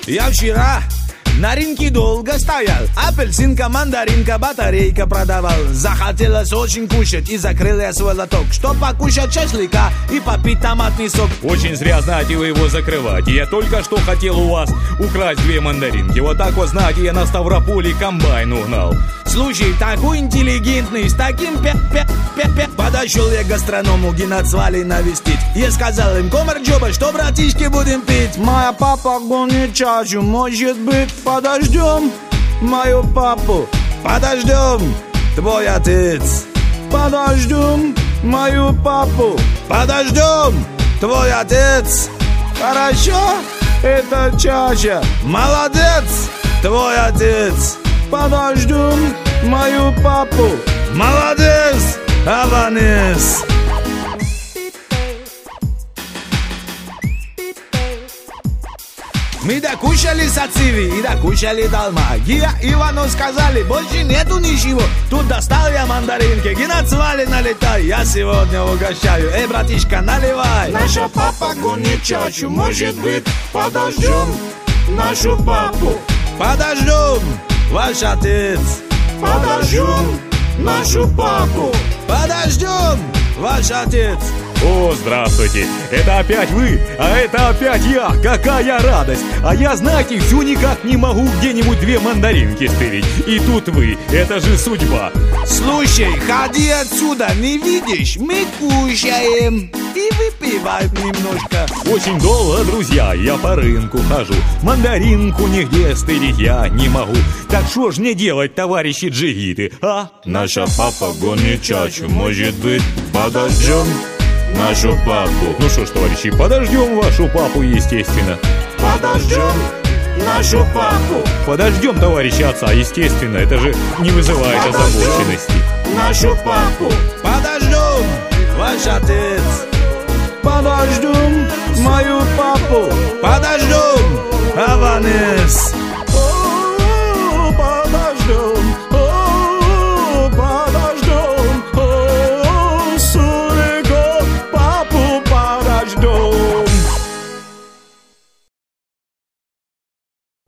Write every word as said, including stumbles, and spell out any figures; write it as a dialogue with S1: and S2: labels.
S1: Я вчера на рынке долго стоял. Апельсинка, мандаринка, батарейка продавал. Захотелось очень кушать и закрыл я свой лоток, чтоб покушать шашлыка и попить томатный сок.
S2: Очень зря, знаете, вы его закрываете. Я только что хотел у вас украсть две мандаринки. Вот так вот, знаете, я на Ставрополе комбайн угнал.
S1: Слушай, такой интеллигентный, с таким пе-пе-пе-пе. Подошел я к гастроному геноцвали навестить. Я сказал им: комарджоба, что, братишки, будем пить? Моя папа гонит чашу, может быть, подождем мою папу? Подождем твой отец. Подождем мою папу. Подождем твой отец. Хорошо, это чаша. Молодец, твой отец. Подождем мою папу. Молодец, Аванес. Мы докушали сациви и докушали долма. Гия Ивану сказали: больше нету ничего. Тут достал я мандаринки, геноцвали налетай. Я сегодня угощаю, эй, братишка, наливай.
S3: Наша папа гонит чачу, может быть, подождем нашу папу.
S1: Подождем ваш отец.
S3: Подождем нашу папу.
S1: Подождем ваш отец.
S2: О, здравствуйте, это опять вы, а это опять я, какая радость. А я, знаете, все никак не могу где-нибудь две мандаринки стырить. И тут вы, это же судьба.
S1: Слушай, ходи отсюда, не видишь, мы кушаем и выпиваем немножко.
S2: Очень долго, друзья, я по рынку хожу, мандаринку нигде стырить я не могу. Так что ж мне делать, товарищи джигиты, а?
S3: Наша папа гонит чачу, может быть, подождем нашу папу.
S2: Ну что ж, товарищи, подождем вашу папу, естественно.
S3: Подождем нашу папу.
S2: Подождем товарища отца, естественно, это же не вызывает озабоченности.
S3: Нашу папу.
S1: Подождем ваш отец. Подождем мою папу. Подождем